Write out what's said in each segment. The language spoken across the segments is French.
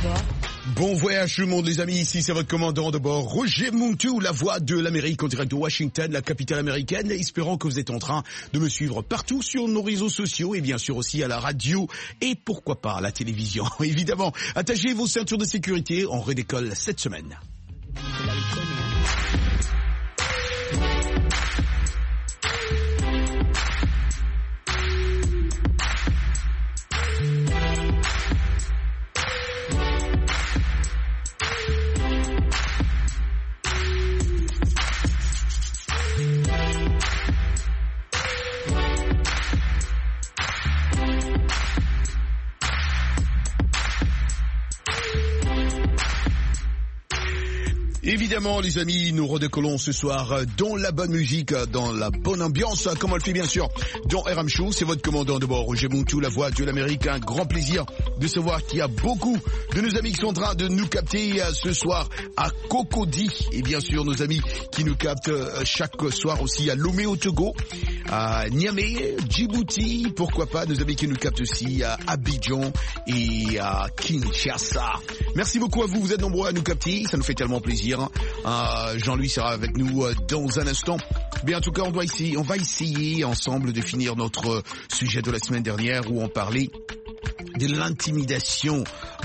bord. Bon voyage tout le monde les amis, ici c'est votre commandant de bord, Roger Muntu, la voix de l'Amérique en direct de Washington, la capitale américaine, espérant que vous êtes en train de me suivre partout sur nos réseaux sociaux et bien sûr aussi à la radio et pourquoi pas à la télévision. Évidemment, attachez vos ceintures de sécurité, on redécolle cette semaine. Évidemment les amis, nous redécollons ce soir dans la bonne musique, dans la bonne ambiance, comme on le fait bien sûr dans RM Show. C'est votre commandant de bord, Roger Muntu, la voix de l'Amérique. Un grand plaisir de savoir qu'il y a beaucoup de nos amis qui sont en train de nous capter ce soir à Cocody. Et bien sûr nos amis qui nous captent chaque soir aussi à Lomé au Togo, à Niamey, Djibouti, pourquoi pas, nos amis qui nous captent aussi à Abidjan et à Kinshasa. Merci beaucoup à vous, vous êtes nombreux à nous capter, ça nous fait tellement plaisir. Jean-Louis sera avec nous dans un instant. Bien en tout cas, on va essayer ensemble de finir notre sujet de la semaine dernière où on parlait de l'intimidation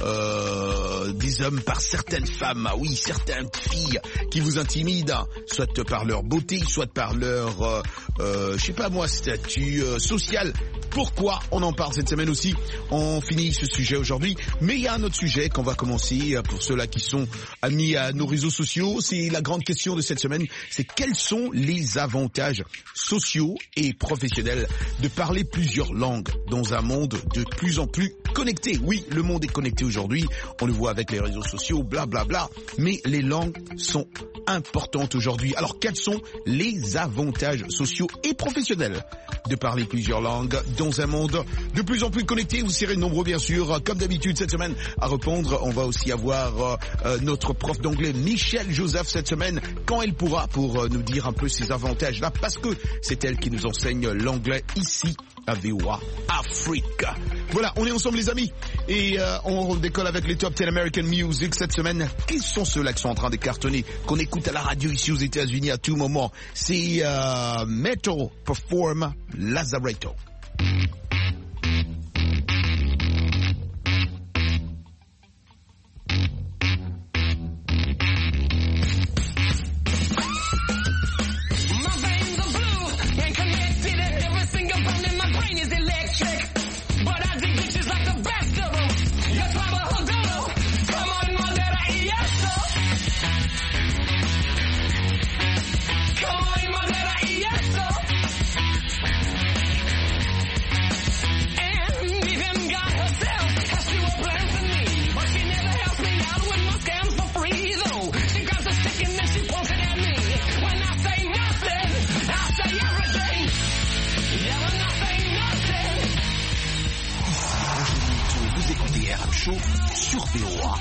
des hommes par certaines femmes, oui, certaines filles qui vous intimident, soit par leur beauté, soit par leur, je sais pas moi, statut social. Pourquoi on en parle cette semaine aussi? On finit ce sujet aujourd'hui, mais il y a un autre sujet qu'on va commencer pour ceux-là qui sont amis à nos réseaux sociaux. C'est la grande question de cette semaine, c'est quels sont les avantages sociaux et professionnels de parler plusieurs langues dans un monde de plus en plus connecté. Oui, le monde est connecté aujourd'hui, on le voit avec les réseaux sociaux, blablabla, mais les langues sont importantes aujourd'hui. Alors quels sont les avantages sociaux et professionnels de parler plusieurs langues dans un monde de plus en plus connecté? Vous serez nombreux bien sûr, comme d'habitude cette semaine à répondre. On va aussi avoir notre prof d'anglais Michel Joseph cette semaine, quand elle pourra, pour nous dire un peu ces avantages là, parce que c'est elle qui nous enseigne l'anglais ici à VOA Afrique. Voilà, on est ensemble les amis et on décolle avec les Top 10 American Music cette semaine. Qui sont ceux-là qui sont en train de cartonner, qu'on écoute à la radio ici aux États-Unis à tout moment? C'est Metal Perform Lazaretto. Show sur VOA.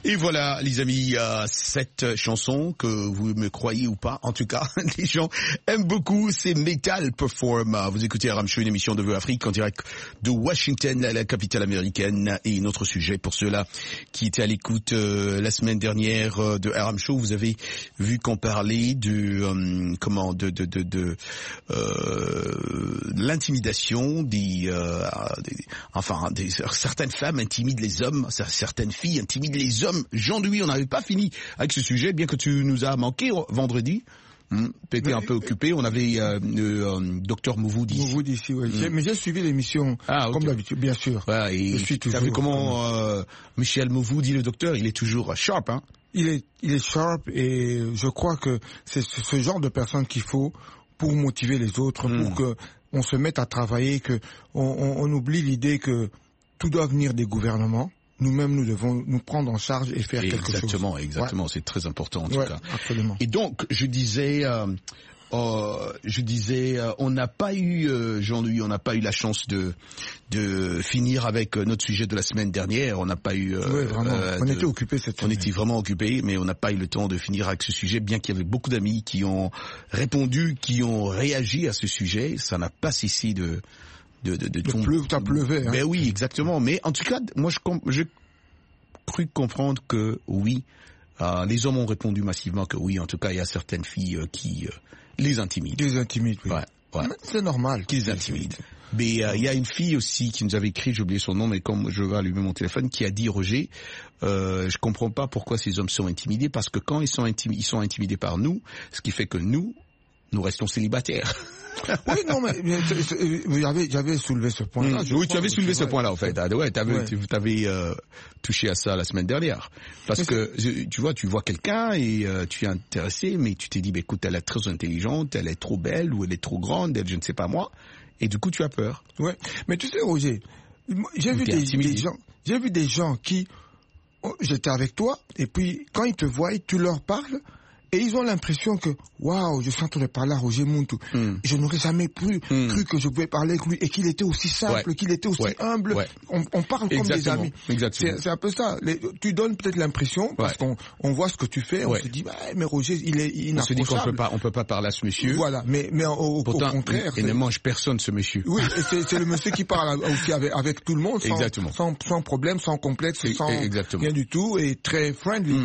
Et voilà, les amis, cette chanson, que vous me croyez ou pas, en tout cas, les gens aiment beaucoup, c'est Metal Perform. Vous écoutez RM Show, une émission de Vœux Afrique en direct de Washington, la capitale américaine. Et notre sujet, pour ceux-là qui étaient à l'écoute la semaine dernière de RM Show, vous avez vu qu'on parlait de l'intimidation certaines femmes intimident les hommes, certaines filles intimident les hommes. Jean-Louis, on n'avait pas fini avec ce sujet, bien que tu nous as manqué vendredi. T'étais un peu occupé. On avait Docteur Mouvoud ici. Mouvoud ici, oui. Mais j'ai suivi l'émission comme d'habitude, bien sûr. Ouais, et t'as vu comment Michel Mouvoud dit le docteur, il est toujours sharp, hein. Il est sharp, et je crois que c'est ce genre de personne qu'il faut pour motiver les autres, pour que on se mette à travailler, que on oublie l'idée que tout doit venir des gouvernements. Nous-mêmes, nous devons nous prendre en charge et faire quelque chose. Exactement, ouais. C'est très important en tout cas. Absolument. Et donc, je disais, on n'a pas eu, Jean-Louis, on n'a pas eu la chance de finir avec notre sujet de la semaine dernière. On n'a pas eu. Oui, vraiment. On était occupés cette semaine. On était vraiment occupés, mais on n'a pas eu le temps de finir avec ce sujet, bien qu'il y avait beaucoup d'amis qui ont répondu, qui ont réagi à ce sujet. Ça n'a pas cessé de ça pleuvait. Hein. Ben oui, exactement. Mais en tout cas, moi, j'ai cru comprendre que oui, les hommes ont répondu massivement que oui. En tout cas, il y a certaines filles qui les intimident. Les intimident, oui. Ouais. C'est normal. Qui les intimident. Mais il y a une fille aussi qui nous avait écrit, j'ai oublié son nom, mais comme je vais allumer mon téléphone, qui a dit, Roger, je comprends pas pourquoi ces hommes sont intimidés, parce que quand ils sont intimidés par nous, ce qui fait que nous restons célibataires. Oui, non, mais j'avais soulevé ce point-là. Oui, tu avais soulevé ce point-là, en fait. Ouais, t'avais touché à ça la semaine dernière. Parce que, tu vois quelqu'un et tu es intéressé, mais tu t'es dit, écoute, elle est très intelligente, elle est trop belle, ou elle est trop grande, je ne sais pas moi. Et du coup, tu as peur. Ouais. Mais tu sais, Roger, j'ai vu des gens qui, j'étais avec toi, et puis, quand ils te voient, tu leur parles, et ils ont l'impression que, waouh, je suis en train de parler à Roger Muntu. Je n'aurais jamais cru que je pouvais parler avec lui et qu'il était aussi simple, qu'il était aussi humble. Ouais. On parle comme des amis. C'est un peu ça. Tu donnes peut-être l'impression, parce qu'on voit ce que tu fais, on se dit, mais Roger, il est inapprochable. On se dit qu'on peut pas parler à ce monsieur. Voilà. Mais au contraire. Il ne mange personne, ce monsieur. Oui, et c'est le monsieur qui parle aussi avec tout le monde, sans problème, sans complexe, sans rien du tout, et très friendly,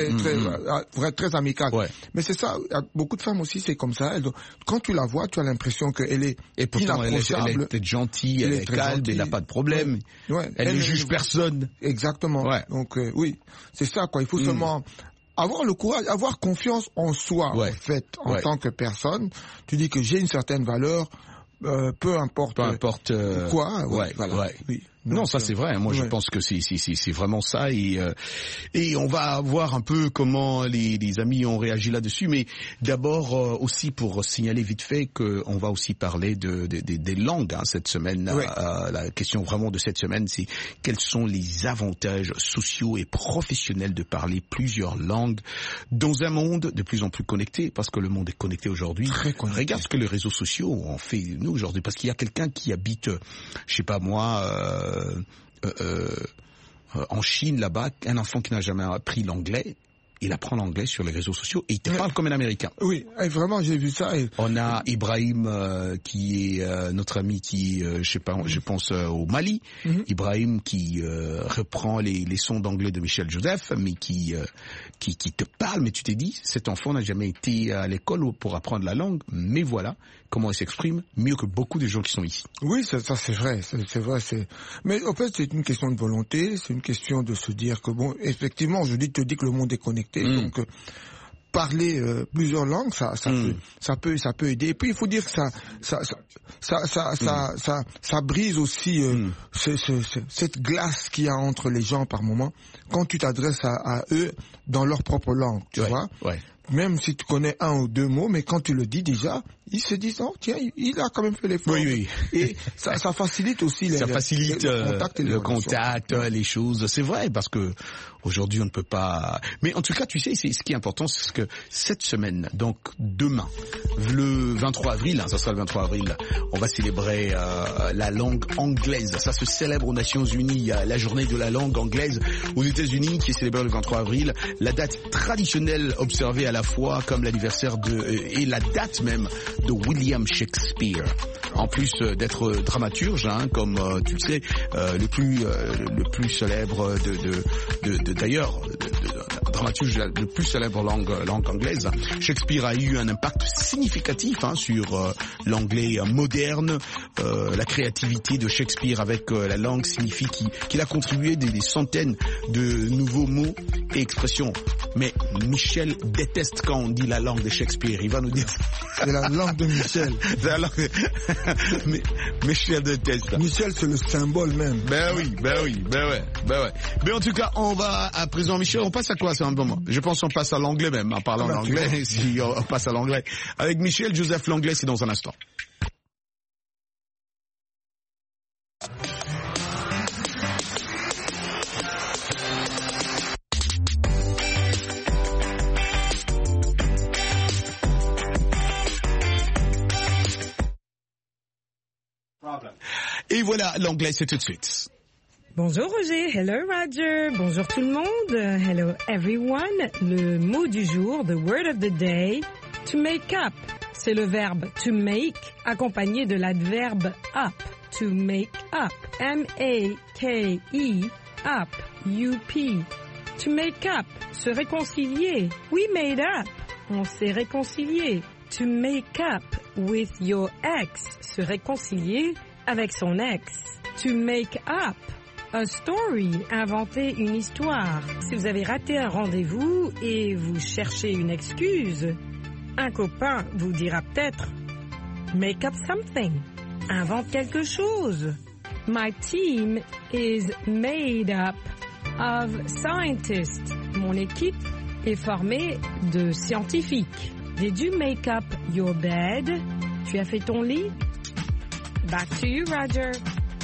très amical. Ouais. Mais c'est ça, beaucoup de femmes aussi, c'est comme ça. Quand tu la vois, tu as l'impression qu'elle est inapprochable. Elle est peut-être gentille, elle est calme, elle n'a pas de problème. Ouais. Elle ne juge personne. Exactement. Ouais. Donc oui, c'est ça quoi. Il faut seulement avoir le courage, avoir confiance en soi en fait, en tant que personne. Tu dis que j'ai une certaine valeur, peu importe quoi. Voilà. Oui. Non, ça c'est vrai. Moi, je pense que c'est vraiment ça, et on va voir un peu comment les amis ont réagi là-dessus. Mais d'abord aussi pour signaler vite fait qu'on va aussi parler des langues cette semaine. La question vraiment de cette semaine, c'est quels sont les avantages sociaux et professionnels de parler plusieurs langues dans un monde de plus en plus connecté, parce que le monde est connecté aujourd'hui. Regarde ce que les réseaux sociaux ont fait nous aujourd'hui, parce qu'il y a quelqu'un qui habite, je sais pas moi. En Chine, là-bas, un enfant qui n'a jamais appris l'anglais, il apprend l'anglais sur les réseaux sociaux et il te parle comme un Américain. Oui, vraiment, j'ai vu ça. On a Ibrahim qui est notre ami qui, je pense au Mali. Ibrahim qui reprend les sons d'anglais de Michel Joseph, mais qui te parle. Mais tu t'es dit, cet enfant n'a jamais été à l'école pour apprendre la langue, mais voilà comment il s'exprime mieux que beaucoup de gens qui sont ici. Oui, ça c'est vrai, c'est vrai. Mais en fait, c'est une question de volonté, c'est une question de se dire que bon, effectivement, je te dis que le monde est connecté, donc parler plusieurs langues, ça peut aider. Et puis il faut dire que ça brise aussi cette glace qu'il y a entre les gens par moment quand tu t'adresses à eux dans leur propre langue, tu vois. Ouais. Même si tu connais un ou deux mots, mais quand tu le dis déjà, ils se disent, oh tiens, il a quand même fait l'effort. Oui. Et ça facilite aussi le contact, les choses. C'est vrai, parce que aujourd'hui on ne peut pas. Mais en tout cas, tu sais, ce qui est important, c'est que cette semaine, donc demain, le 23 avril, ça sera le 23 avril, on va célébrer la langue anglaise. Ça se célèbre aux Nations Unies. Il y a la journée de la langue anglaise aux États-Unis qui est célébrée le 23 avril. La date traditionnelle observée à la fois comme l'anniversaire et la date même de William Shakespeare. En plus d'être dramaturge, comme tu le sais, le plus célèbre d'ailleurs, dramaturge le plus célèbre langue anglaise. Shakespeare a eu un impact significatif sur l'anglais moderne. La créativité de Shakespeare avec la langue signifie qu'il a contribué des centaines de nouveaux mots et expressions. Mais Michel déteste quand on dit la langue de Shakespeare. Il va nous dire... C'est la langue de Michel. C'est la langue... Mais Michel déteste. Michel, c'est le symbole même. Ben oui. Mais en tout cas, on va à présent, Michel, on passe à quoi? C'est un bon moment. Je pense qu'on passe à l'anglais même, en parlant d'anglais. Si on passe à l'anglais. Avec Michel Joseph l'anglais, c'est dans un instant. Et voilà, l'anglais, c'est tout de suite. Bonjour Roger, hello Roger, bonjour tout le monde, hello everyone. Le mot du jour, the word of the day, to make up. C'est le verbe to make accompagné de l'adverbe up, to make up. M-A-K-E, up, U-P. To make up, se réconcilier. We made up, on s'est réconcilié. To make up with your ex, se réconcilier avec son ex. To make up a story, inventer une histoire. Si vous avez raté un rendez-vous et vous cherchez une excuse, un copain vous dira peut-être « Make up something », invente quelque chose. My team is made up of scientists. Mon équipe est formée de scientifiques. Did you make up your bed? Tu as fait ton lit? Back to you, Roger.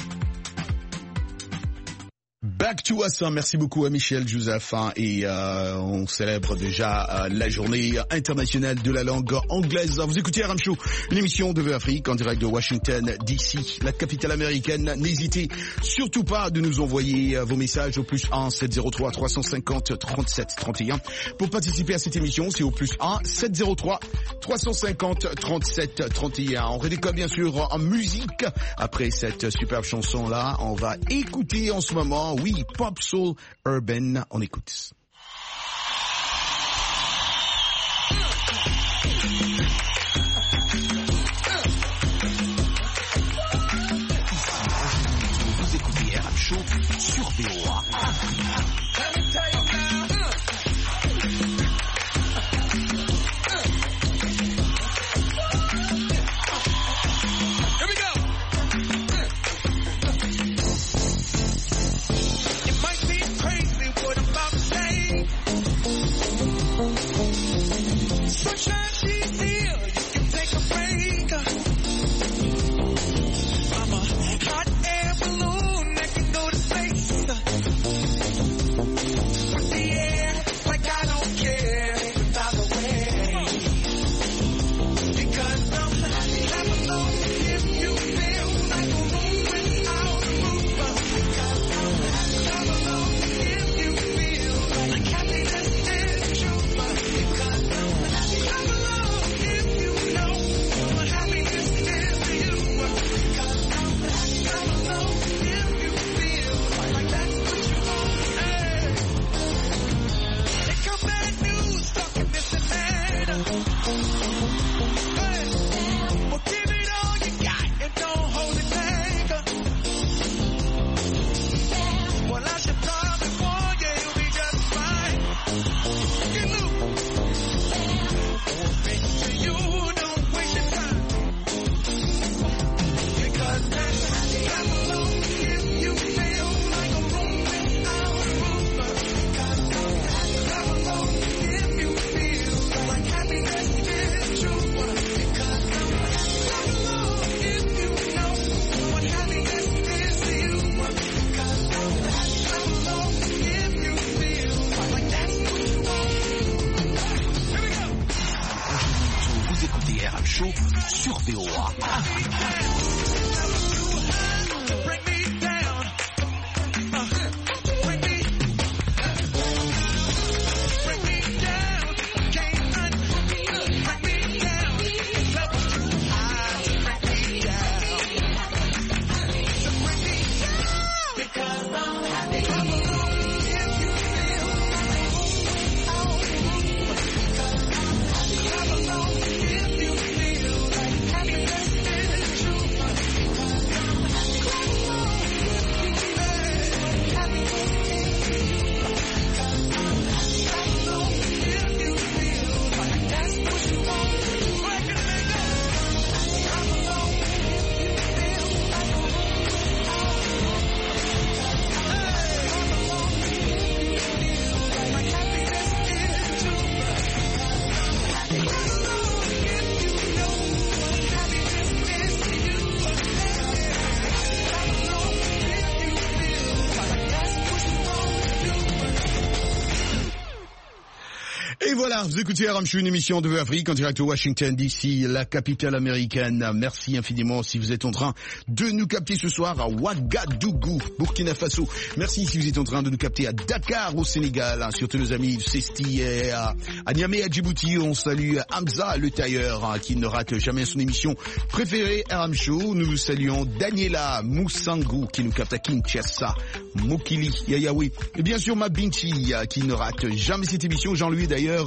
Back to us, merci beaucoup à Michel Joseph, et on célèbre déjà la journée internationale de la langue anglaise. Vous écoutez RM Show, une émission de VOAfrique en direct de Washington DC, la capitale américaine. N'hésitez surtout pas de nous envoyer vos messages au +1 703 350 37 31. Pour participer à cette émission, c'est au +1 703 350 37 31. On redécolle bien sûr en musique. Après cette superbe chanson-là, on va écouter en ce moment, oui, Pop Soul Urban, on écoute. Vous écoutez RM Show sur VOA. Say Vous écoutez RM Show sur VOA Afrique. Et voilà, vous écoutez RM Show, une émission de Afrique en direct de Washington DC, la capitale américaine. Merci infiniment si vous êtes en train de nous capter ce soir à Ouagadougou, Burkina Faso. Merci si vous êtes en train de nous capter à Dakar au Sénégal, surtout nos amis de Sesti et à Niamey, à Djibouti. On salue Hamza le tailleur qui ne rate jamais son émission préférée RM Show. Nous saluons Daniela Moussangou qui nous capte à Kinshasa, Mokili Yayaoui et bien sûr Mabinchi qui ne rate jamais cette émission. Jean-Louis d'ailleurs,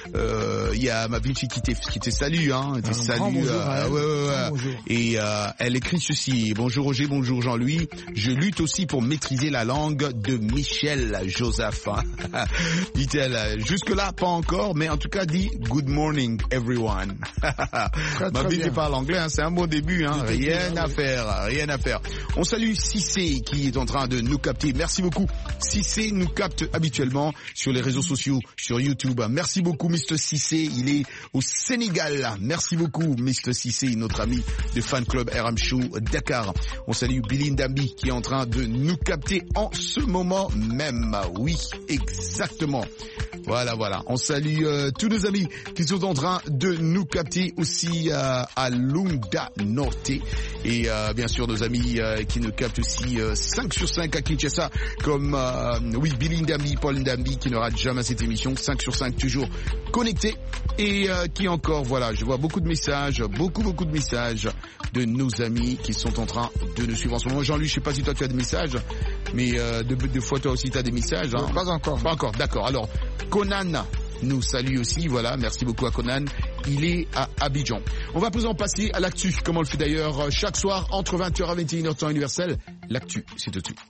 il y a Mabinchi qui te salue, te salue. Bonjour. Et elle écrit ceci: bonjour Roger, bonjour Jean-Louis. Je lutte aussi pour maîtriser la langue de Michel Joseph. Dit-elle. Jusque-là, pas encore, mais en tout cas dit good morning everyone. Mabinchi parle anglais, c'est un bon début, rien à faire. On salue Cissé qui est en train de nous capter. Merci beaucoup. Cissé nous capte habituellement sur les réseaux sociaux, sur YouTube. Merci beaucoup Mr. Cissé, il est au Sénégal. Merci beaucoup Mr. Cissé, notre ami de fan club RM Show Dakar. On salue Billy Ndambi qui est en train de nous capter en ce moment même. Oui, exactement. Voilà. On salue tous nos amis qui sont en train de nous capter aussi à Lunda Norte. Et bien sûr nos amis qui nous captent aussi 5 sur 5 à Kinshasa, comme Billy Ndambi, Paul Ndambi qui ne rate jamais cette émission, 5 sur 5 toujours connectés. Et qui encore, voilà, je vois beaucoup de messages, beaucoup de messages de nos amis qui sont en train de nous suivre en ce moment. Jean-Louis, je sais pas si toi tu as des messages, mais deux fois toi aussi tu as des messages. Pas encore, d'accord. Alors, Conan nous salue aussi, voilà, merci beaucoup à Conan. Il est à Abidjan. On va présent passer à l'actu, comme on le fait d'ailleurs chaque soir entre 20h à 21h temps universel. L'actu, c'est tout de suite.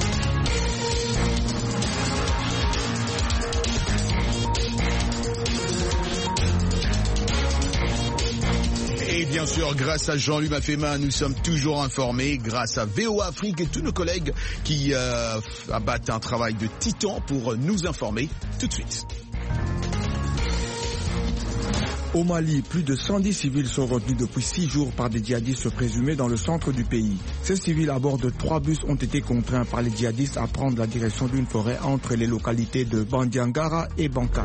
Et bien sûr, grâce à Jean-Louis Mafema, nous sommes toujours informés, grâce à VOA Afrique et tous nos collègues qui abattent un travail de titan pour nous informer tout de suite. Au Mali, plus de 110 civils sont retenus depuis 6 jours par des djihadistes présumés dans le centre du pays. Ces civils à bord de 3 bus ont été contraints par les djihadistes à prendre la direction d'une forêt entre les localités de Bandiangara et Banka.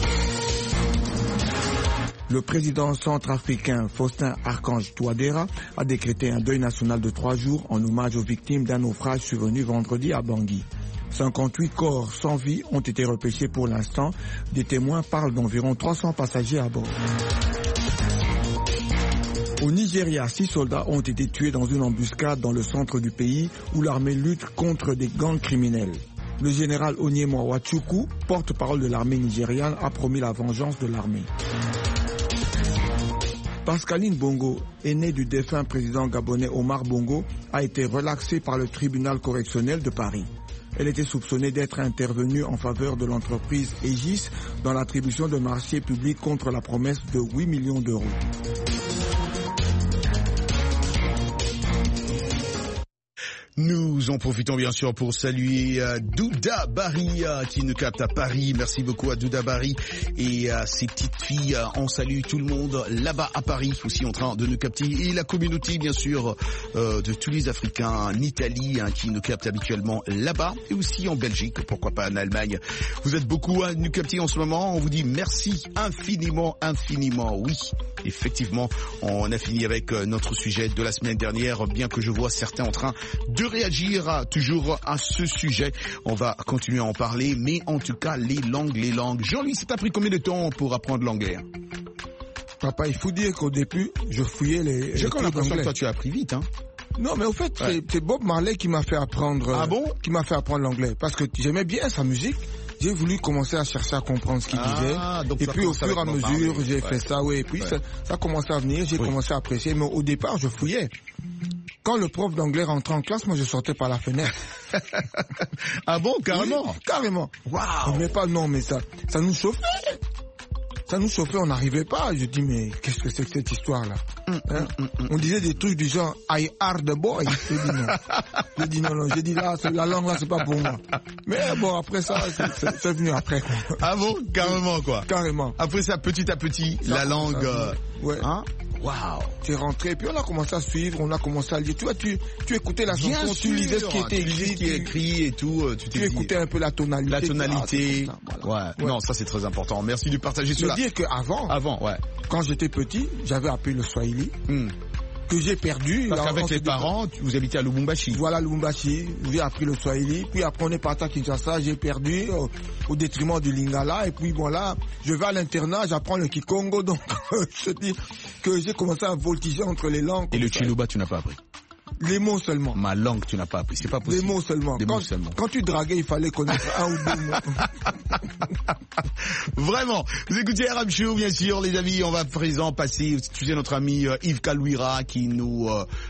Le président centrafricain Faustin Archange Touadéra a décrété un deuil national de 3 jours en hommage aux victimes d'un naufrage survenu vendredi à Bangui. 58 corps sans vie ont été repêchés pour l'instant. Des témoins parlent d'environ 300 passagers à bord. Au Nigeria, 6 soldats ont été tués dans une embuscade dans le centre du pays où l'armée lutte contre des gangs criminels. Le général Onyema Wachukwu, porte-parole de l'armée nigériane, a promis la vengeance de l'armée. Pascaline Bongo, aînée du défunt président gabonais Omar Bongo, a été relaxée par le tribunal correctionnel de Paris. Elle était soupçonnée d'être intervenue en faveur de l'entreprise Aegis dans l'attribution de marchés publics contre la promesse de 8 millions d'euros. Nous en profitons bien sûr pour saluer Douda Barry qui nous capte à Paris. Merci beaucoup à Douda Barry et ses petites filles. On salue tout le monde là-bas à Paris aussi en train de nous capter. Et la communauté bien sûr de tous les Africains en Italie qui nous captent habituellement là-bas et aussi en Belgique, pourquoi pas en Allemagne. Vous êtes beaucoup à nous capter en ce moment. On vous dit merci infiniment. Oui, effectivement, on a fini avec notre sujet de la semaine dernière, bien que je vois certains en train de réagir toujours à ce sujet. On va continuer à en parler, mais en tout cas, les langues. Jean-Louis, ça t'a pris combien de temps pour apprendre l'anglais? Papa, il faut dire qu'au début, je fouillais les J'ai cours l'impression d'anglais. que toi, tu as appris vite, hein. Non, mais au fait, c'est Bob Marley qui m'a fait apprendre. Ah bon? Qui m'a fait apprendre l'anglais, parce que j'aimais bien sa musique. J'ai voulu commencer à chercher à comprendre ce qu'il disait. Donc et puis au fur et à mesure, j'ai fait ça, et puis ça a commencé à venir, j'ai commencé à apprécier. Mais au départ, je fouillais. Quand le prof d'anglais rentrait en classe, moi je sortais par la fenêtre. Ah bon, carrément? Oui, carrément. Waouh! Mais pas, non, mais ça nous chauffait. On n'arrivait pas. Je dis, mais qu'est-ce que c'est que cette histoire-là? On disait des trucs du genre, I are the boy. J'ai dit non. J'ai dit là, la langue là, c'est pas pour moi. Mais bon, après ça, c'est venu après, quoi. Ah bon, carrément, quoi. Carrément. Après ça, petit à petit, Ça, la langue, ouais. hein? Waouh! C'est rentré, puis on a commencé à suivre, on a commencé à lire. Tu vois, tu écoutais la chanson, tu lisais ce qui était écrit et tout. Tu écoutais un peu la tonalité. La tonalité. Voilà. Ouais. Non, ça c'est très important. Merci de partager cela. Je veux dire qu'avant, ouais. Quand j'étais petit, j'avais appris le Swahili. Que j'ai perdu. Parce qu'avec les parents, vous habitez à Lubumbashi. Voilà, Lubumbashi. J'ai appris le Swahili. Puis après, on est parti à Kinshasa. J'ai perdu au détriment du Lingala. Et puis voilà, je vais à l'internat, j'apprends le Kikongo. Donc, je dis que j'ai commencé à voltiger entre les langues. Et le Chiluba, tu n'as pas appris? Les mots seulement. Ma langue, tu n'as pas appris. C'est pas possible. Les mots seulement. Quand tu draguais, il fallait connaître un ou deux mots. Vraiment. Vous écoutez RM Show, bien sûr, les amis. On va à présent passer, tu sais, notre ami Yves Kalouira qui nous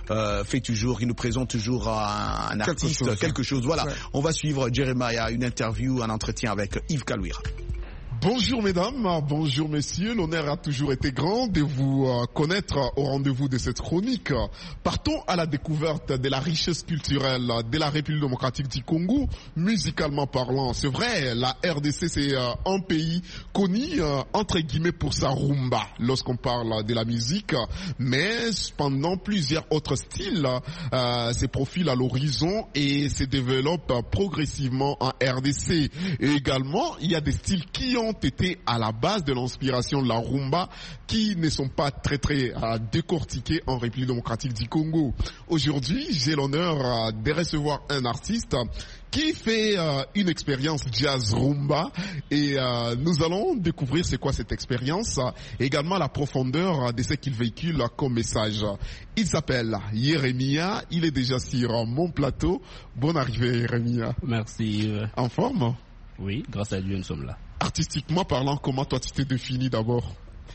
qui nous présente toujours un artiste, quelque chose. Voilà. Ouais. On va suivre Jeremiah, une interview, un entretien avec Yves Kalouira. Bonjour mesdames, bonjour messieurs, l'honneur a toujours été grand de vous connaître au rendez-vous de cette chronique. Partons à la découverte de la richesse culturelle de la République démocratique du Congo, musicalement parlant. C'est vrai, la RDC c'est un pays connu entre guillemets pour sa rumba lorsqu'on parle de la musique, mais cependant plusieurs autres styles se profilent à l'horizon et se développent progressivement en RDC. Et également, il y a des styles qui ont été à la base de l'inspiration de la rumba qui ne sont pas très décortiqués en République démocratique du Congo. Aujourd'hui, j'ai l'honneur de recevoir un artiste qui fait une expérience jazz rumba et nous allons découvrir c'est quoi cette expérience, également la profondeur de ce qu'il véhicule comme message. Il s'appelle Yeremia, il est déjà sur mon plateau. Bonne arrivée Yeremia. Merci. En forme? Oui, grâce à Dieu nous sommes là. Artistiquement parlant, comment toi tu t'es défini d'abord?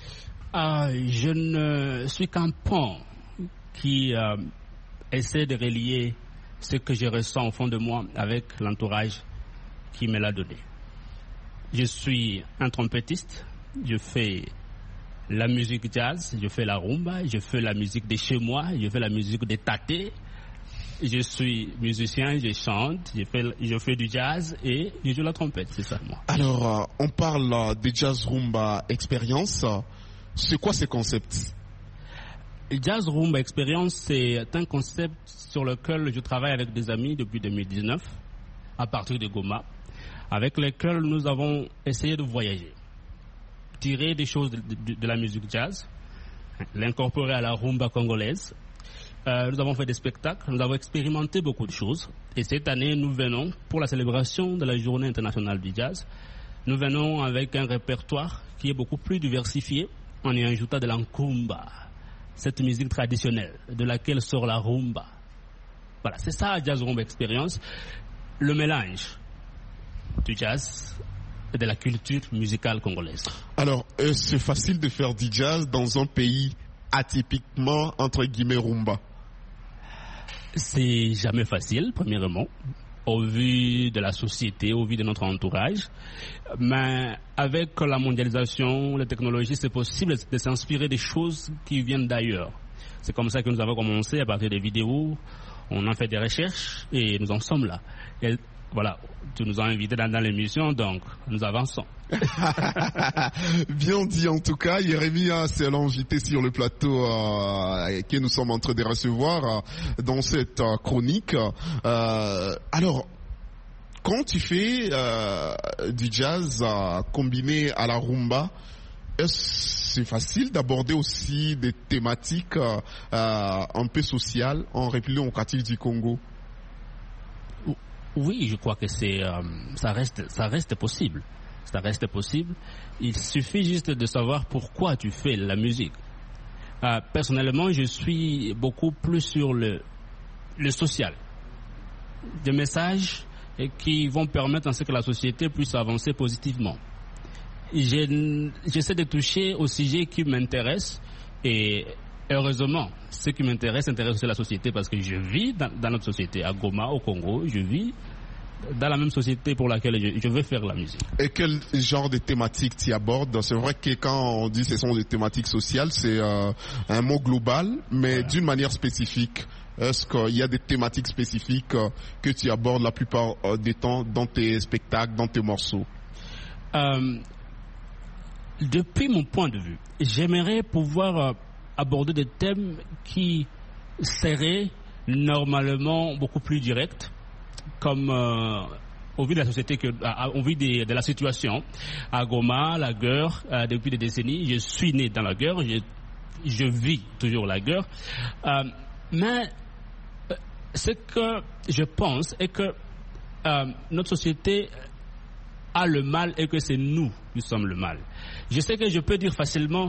Je ne suis qu'un pont qui essaie de relier ce que je ressens au fond de moi avec l'entourage qui me l'a donné. Je suis un trompettiste, je fais la musique jazz, je fais la rumba, je fais la musique de chez moi, je fais la musique des tatés. Je suis musicien, je chante, je fais du jazz et je joue la trompette, c'est ça moi. Alors, on parle de jazz rumba expérience. C'est quoi ce concept? Jazz rumba expérience, c'est un concept sur lequel je travaille avec des amis depuis 2019, à partir de Goma, avec lesquels nous avons essayé de voyager, tirer des choses de la musique jazz, l'incorporer à la rumba congolaise. Nous avons fait des spectacles, nous avons expérimenté beaucoup de choses. Et cette année, nous venons pour la célébration de la Journée internationale du jazz. Nous venons avec un répertoire qui est beaucoup plus diversifié en y ajoutant de l'ankumba, cette musique traditionnelle de laquelle sort la rumba. Voilà, c'est ça Jazz Rumba Experience, le mélange du jazz et de la culture musicale congolaise. Alors, c'est facile de faire du jazz dans un pays atypiquement, entre guillemets, rumba? C'est jamais facile, premièrement, au vu de la société, au vu de notre entourage. Mais avec la mondialisation, la technologie, c'est possible de s'inspirer des choses qui viennent d'ailleurs. C'est comme ça que nous avons commencé à partir des vidéos. On a fait des recherches et nous en sommes là. Et voilà, tu nous as invités dans l'émission, donc nous avançons. Bien dit en tout cas, Jérémia, c'est l'invité sur le plateau que nous sommes en train de recevoir dans cette chronique. Alors, quand tu fais du jazz combiné à la rumba, est-ce c'est facile d'aborder aussi des thématiques un peu sociales en République démocratique du Congo? Oui, je crois que ça reste possible. Ça reste possible. Il suffit juste de savoir pourquoi tu fais la musique. Personnellement, je suis beaucoup plus sur le social. Des messages qui vont permettre à ce que la société puisse avancer positivement. J'essaie de toucher au sujet qui m'intéresse et heureusement, ce qui m'intéresse aussi la société parce que je vis dans notre société, à Goma, au Congo, je vis dans la même société pour laquelle je veux faire la musique. Et quel genre de thématiques tu abordes? C'est vrai que quand on dit que ce sont des thématiques sociales, c'est un mot global, mais voilà, d'une manière spécifique. Est-ce qu'il y a des thématiques spécifiques que tu abordes la plupart des temps dans tes spectacles, dans tes morceaux? Depuis mon point de vue, j'aimerais pouvoir aborder des thèmes qui seraient normalement beaucoup plus directs, comme au vu de la société, au vu de la situation. À Goma, la guerre, depuis des décennies, je suis né dans la guerre, je vis toujours la guerre. Mais ce que je pense est que notre société a le mal et que c'est nous qui sommes le mal. Je sais que je peux dire facilement,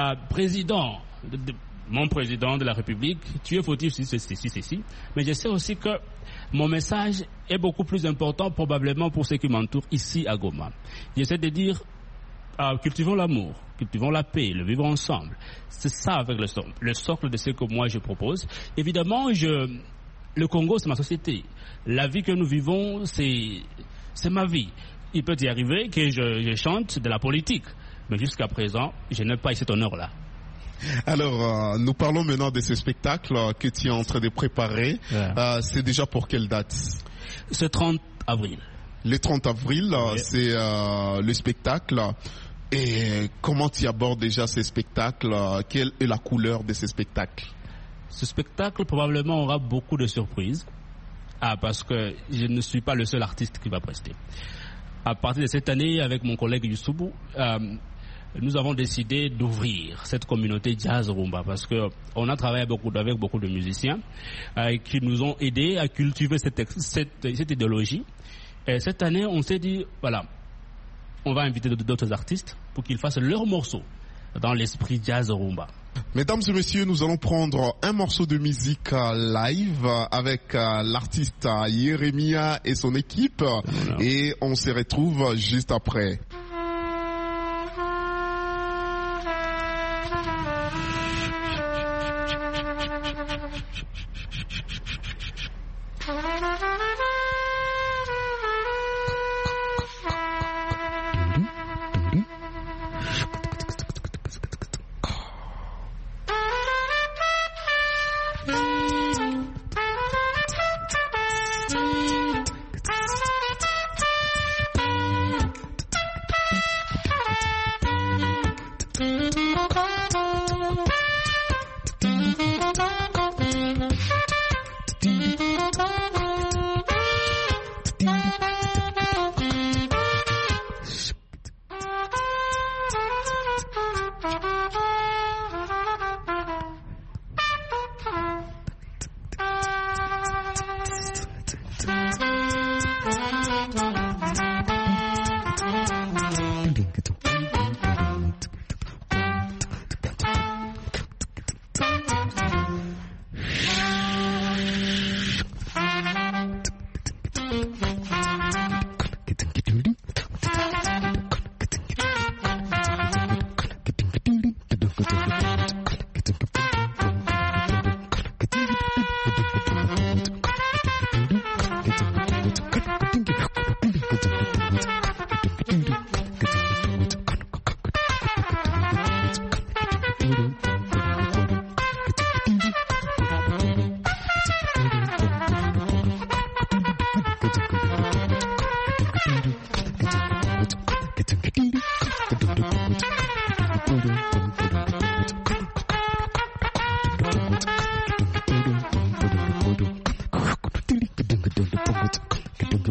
mon président de la République, tu es fautif si ceci, mais je sais aussi que mon message est beaucoup plus important probablement pour ceux qui m'entourent ici à Goma. J'essaie de dire, cultivons l'amour, cultivons la paix, le vivre ensemble. C'est ça avec le socle de ce que moi je propose. Évidemment, le Congo c'est ma société. La vie que nous vivons, c'est ma vie. Il peut y arriver que je chante de la politique, mais jusqu'à présent, je n'ai pas eu cet honneur-là. Alors, nous parlons maintenant de ce spectacle que tu es en train de préparer. Ouais. C'est déjà pour quelle date? C'est 30 avril. Le 30 avril, oui, c'est le spectacle. Et comment tu abordes déjà ce spectacle? Quelle est la couleur de ce spectacle? Ce spectacle probablement aura beaucoup de surprises. Parce que je ne suis pas le seul artiste qui va prester. À partir de cette année, avec mon collègue Youssoubou, nous avons décidé d'ouvrir cette communauté jazz rumba parce que on a travaillé avec beaucoup de musiciens qui nous ont aidés à cultiver cette idéologie. Et cette année, on s'est dit, voilà, on va inviter d'autres artistes pour qu'ils fassent leurs morceaux dans l'esprit jazz rumba. Mesdames et messieurs, nous allons prendre un morceau de musique live avec l'artiste Jérémia et son équipe. Voilà. Et on se retrouve juste après.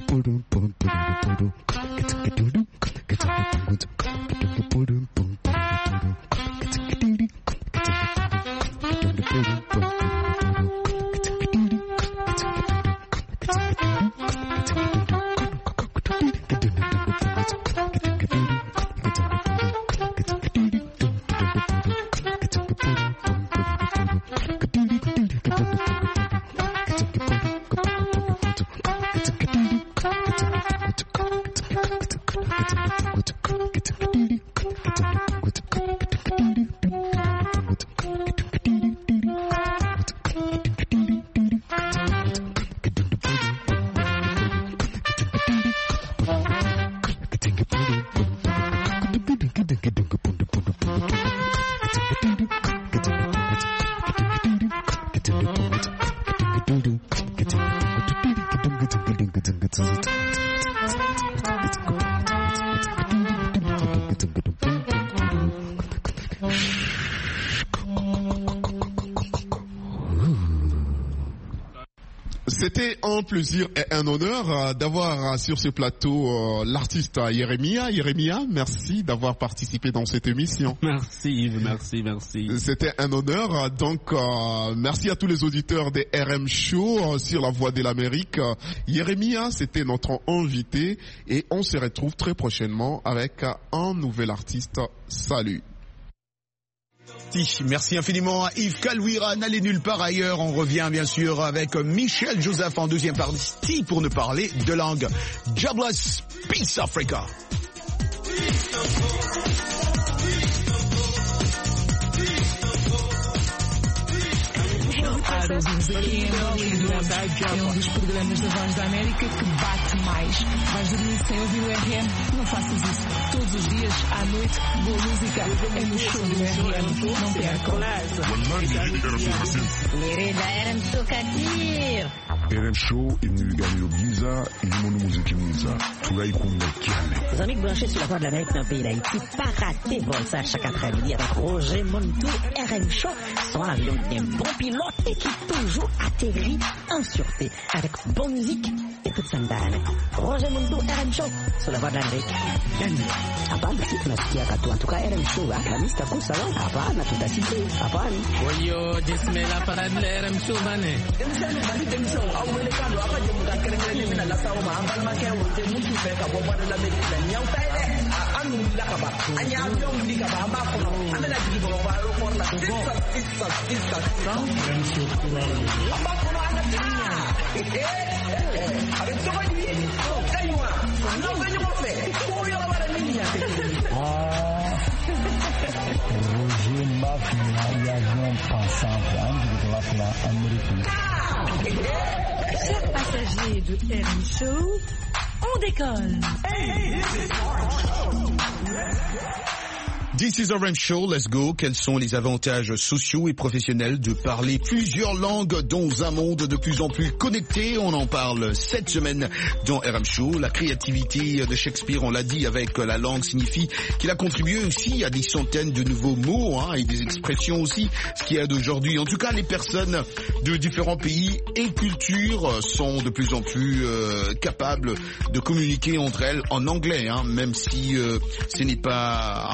C'était un plaisir et un honneur d'avoir sur ce plateau l'artiste Yeremia. Yeremia, merci d'avoir participé dans cette émission. Merci. C'était un honneur. Donc, merci à tous les auditeurs des RM Show sur la Voix de l'Amérique. Yeremia, c'était notre invité et on se retrouve très prochainement avec un nouvel artiste. Salut. Merci infiniment à Yves Kalouira, n'allez nulle part ailleurs. On revient bien sûr avec Michel Joseph en deuxième partie pour nous parler de langue. Jobless, Peace Africa. Dos programas da Voz da América que bate mais. Vais dormir sem ouvir o RM? Não faças isso. Todos os dias, à noite, boa música é no show do RM. Não percam. RM Show imnigani Giza ilimono muziki mwiza tunaikunda kiane. Les amis branchés sur la Voix de l'Amérique dans le pays d'Haïti, pas rater bon ça chaque après-midi avec Roger Montou, RM Show, son avion bien bon pilote et qui toujours atterrit en sûreté avec bonne musique et toute sa dame. Roger Montou, RM Show, sur la Voix de l'Amérique. Hapana si tunasikia katu, en tout cas RM Show, la lista kusa wao, hapana tutasikia, hapana. Oyo, dismela para RM Show bane. Roger Mafia, l'avion passant américain. Chers passagers de RM Show, on décolle. This is RM Show, let's go. Quels sont les avantages sociaux et professionnels de parler plusieurs langues dans un monde de plus en plus connecté? On en parle cette semaine dans RM Show. La créativité de Shakespeare, on l'a dit, avec la langue signifie qu'il a contribué aussi à des centaines de nouveaux mots et des expressions aussi, ce qui aide aujourd'hui. En tout cas, les personnes de différents pays et cultures sont de plus en plus capables de communiquer entre elles en anglais, même si ce n'est pas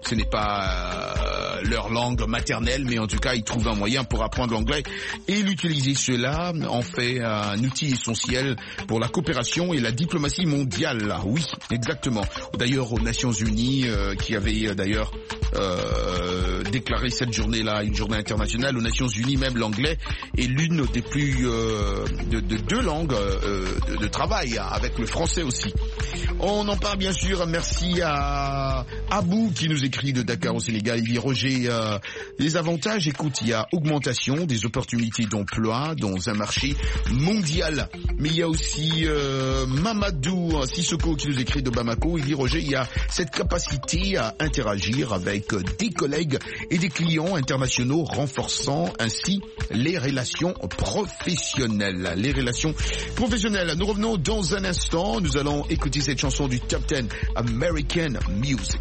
leur langue maternelle, mais en tout cas, ils trouvent un moyen pour apprendre l'anglais et l'utiliser. Cela en fait un outil essentiel pour la coopération et la diplomatie mondiale. Oui, exactement. D'ailleurs, aux Nations Unies, qui avaient d'ailleurs déclaré cette journée-là une journée internationale, aux Nations Unies, même l'anglais est l'une des plus de deux langues de travail, avec le français aussi. On en parle bien sûr. Merci à Abou qui nous écrit de Dakar au Sénégal. Il dit Roger, les avantages, écoute, il y a augmentation des opportunités d'emploi dans un marché mondial. Mais il y a aussi Mamadou Sissoko qui nous écrit de Bamako. Il dit Roger, il y a cette capacité à interagir avec des collègues et des clients internationaux, renforçant ainsi les relations professionnelles. Nous revenons dans un instant. Nous allons écouter cette chanson du Top 10 American Music.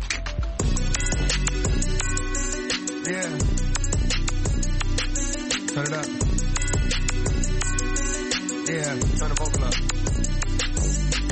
Yeah. Turn it up. Yeah, turn the vocal up.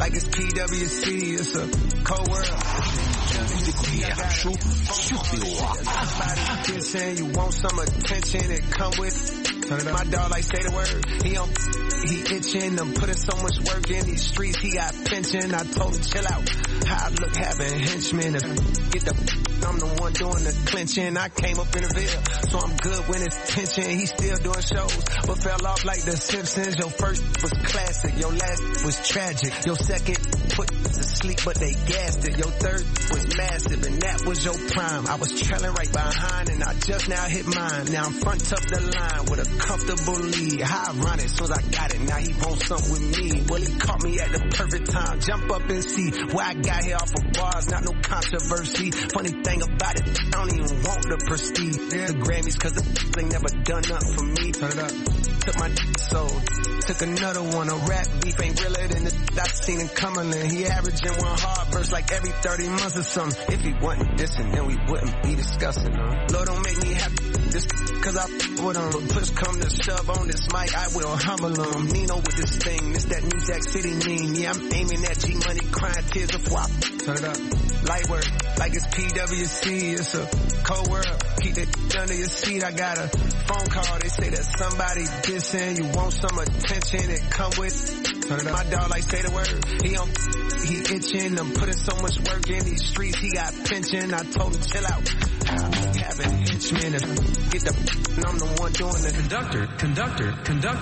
like it's PWC. It's a cold world. Vous écoutez RM Show sur VOA. You want some attention, it come with. My dog like say the word. He itching. I'm putting so much work in these streets. He got pension. I told him chill out. How I look having henchmen. Get the. I'm the one doing the clinching. I came up in the Ville, so I'm good when it's tension. He still doing shows, but fell off like the Simpsons. Your first was classic. Your last was tragic. Your second put to sleep, but they gassed it. Your third was massive, and that was your prime. I was trailing right behind, and I just now hit mine. Now I'm front of the line with a comfortable lead. How ironic, soon as I got it, now he wants something with me. Well, he caught me at the perfect time. Jump up and see where I got here off of bars, not no controversy. Funny thing about it, I don't even want the prestige. The Grammys, cause the thing never done nothing for me. Turn it up. Took my soul, took another one. A rap beef ain't realer than the I seen in Cumberland. He averaging one hard verse like every 30 months or something. If he wasn't dissing, then we wouldn't be discussing. Lord, don't make me happy just cause I with him. But push come to shove on this mic, I will humble him. Nino with this thing, this that New Jack City mean. Yeah, I'm aiming at G-Money, crying tears before I turn it up. Light work, like it's PWC. It's a cold world. Keep it under your seat. I got a phone call. They say that somebody dissing. You want some attention, it come with. Turn it up. My dog like say the word. He itching. I'm putting so much work in these streets. He got pension. I told him chill out. Having henchmen. Get the. And I'm the one doing the conductor.